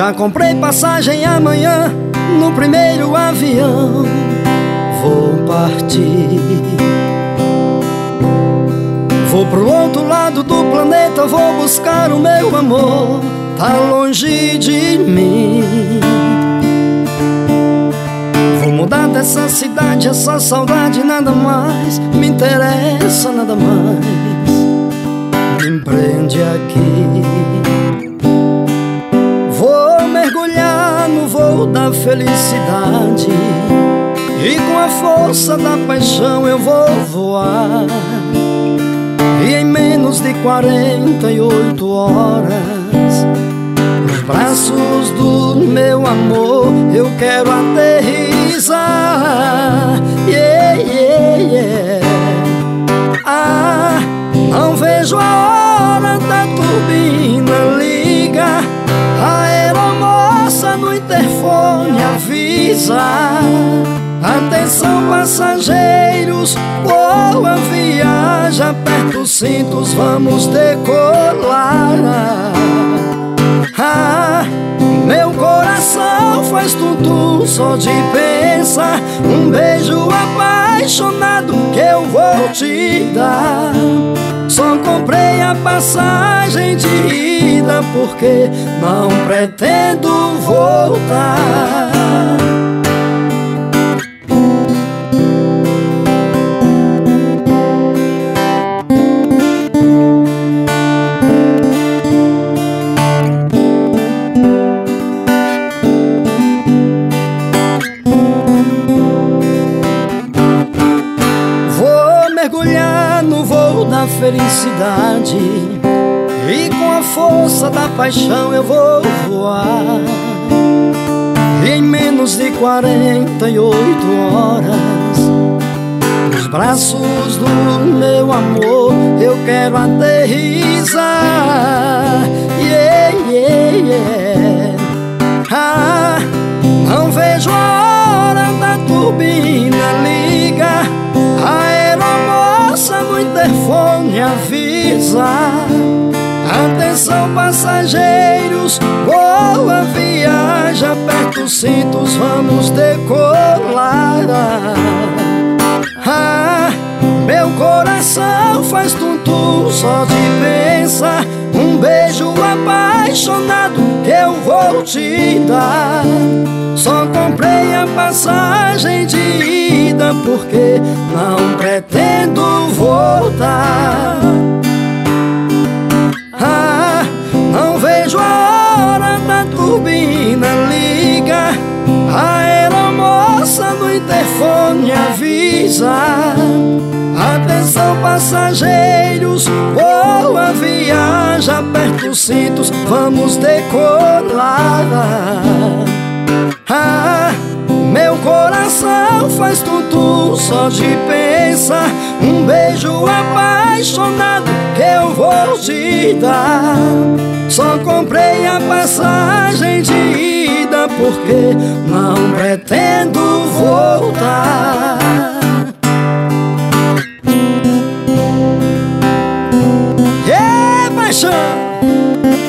Já comprei passagem amanhã no primeiro avião. Vou partir. Vou pro outro lado do planeta, vou buscar o meu amor. Tá longe de mim. Vou mudar dessa cidade, essa saudade nada mais me interessa, nada mais me prende aqui. Vou mergulhar no voo da felicidade e com a força da paixão eu vou voar. E em menos de 48 horas, nos braços do meu amor, eu quero aterrissar. Yeah, yeah, yeah. Ah, não vejo a hora da turbina liga. A aeromoça no interfone avisa: atenção passageiros, boa viagem, aperta os cintos, vamos decolar. Ah, meu coração faz tum-tum só de pensar. Um beijo apaixonado que eu vou te dar. Só comprei a passagem de ida porque não pretendo voltar. Mergulhar no voo da felicidade e com a força da paixão eu vou voar. E em menos de 48 horas, nos braços do meu amor, eu quero aterrissar. Yeah, yeah, yeah. Ah, não vejo a hora da turbina liga. A aeromoça no interfone avisa: atenção passageiros, boa viagem, aperta os cintos, vamos decolar. Ah, meu coração faz tum-tum só de pensar. Um beijo apaixonado que eu vou te dar. Só comprei a passagem de ida porque não pretendo voltar. Ah, não vejo a hora da turbina liga. A aeromoça no interfone avisa: atenção passageiros, boa viagem, aperta os cintos, vamos decolar. Ah, meu coração faz tum-tum só de pensar. Um beijo apaixonado que eu vou te dar. Só comprei a passagem de ida porque não pretendo voltar. Yeah, paixão!